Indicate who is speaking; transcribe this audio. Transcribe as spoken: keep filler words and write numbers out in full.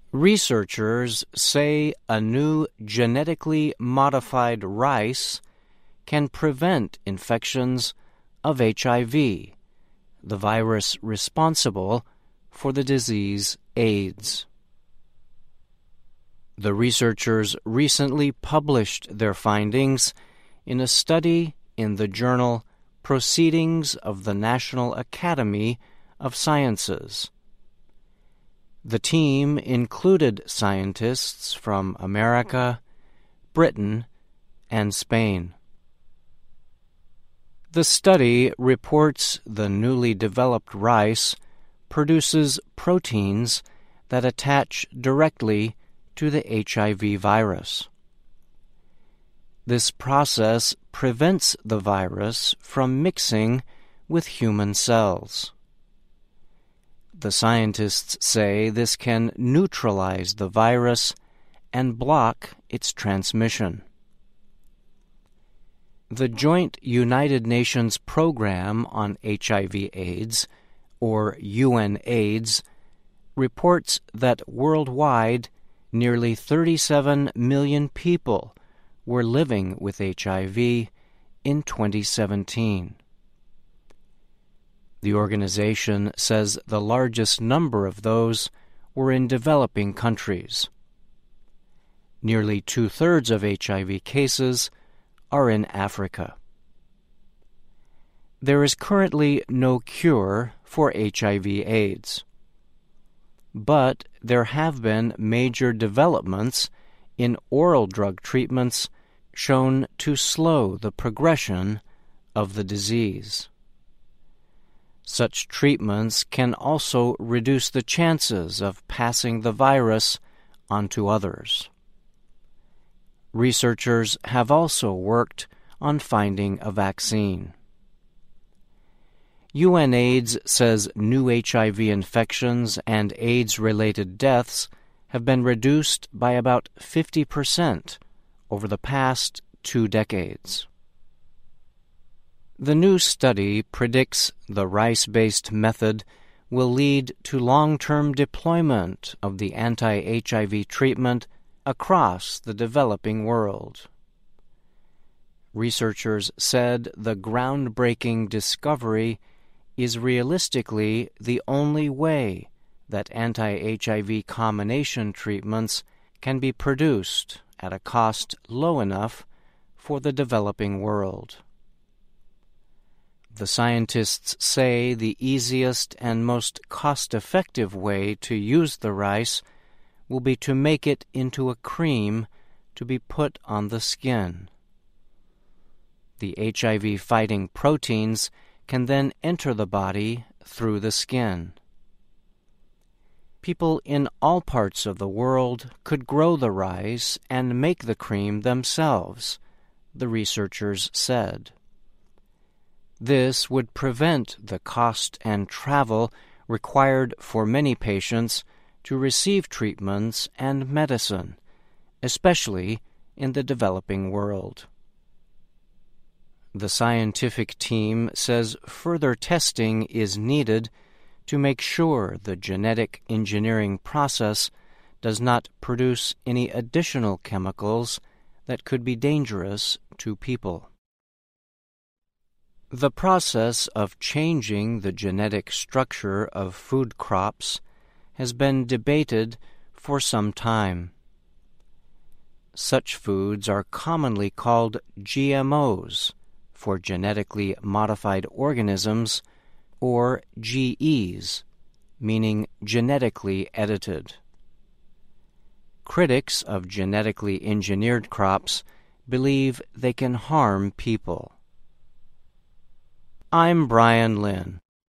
Speaker 1: Researchers say a new genetically modified rice can prevent infections of H I V, the virus responsible for the disease AIDS. The researchers recently published their findings in a study in the journal Proceedings of the National Academy of Sciences. The team included scientists from America, Britain, and Spain. The study reports the newly developed rice produces proteins that attach directly to the H I V virus. This process prevents the virus from mixing with human cells. The scientists say this can neutralize the virus and block its transmission. The Joint United Nations Program on H I V/AIDS, or UNAIDS, reports that worldwide nearly thirty-seven million people were living with H I V in twenty seventeen. The organization says the largest number of those were in developing countries. Nearly two-thirds of H I V cases are in Africa. There is currently no cure for H I V/AIDS, but there have been major developments in oral drug treatments shown to slow the progression of the disease. Such treatments can also reduce the chances of passing the virus onto others. Researchers have also worked on finding a vaccine. UNAIDS says new H I V infections and AIDS-related deaths have been reduced by about fifty percent over the past two decades. The new study predicts the rice-based method will lead to long-term deployment of the anti-H I V treatment across the developing world. Researchers said the groundbreaking discovery is realistically the only way that anti-H I V combination treatments can be produced at a cost low enough for the developing world. The scientists say the easiest and most cost-effective way to use the rice will be to make it into a cream to be put on the skin. The H I V-fighting proteins can then enter the body through the skin. People in all parts of the world could grow the rice and make the cream themselves, the researchers said. This would prevent the cost and travel required for many patients to receive treatments and medicine, especially in the developing world. The scientific team says further testing is needed to make sure the genetic engineering process does not produce any additional chemicals that could be dangerous to people. The process of changing the genetic structure of food crops has been debated for some time. Such foods are commonly called G M Os, for genetically modified organisms, or G Es, meaning genetically edited. Critics of genetically engineered crops believe they can harm people. I'm Brian Lynn.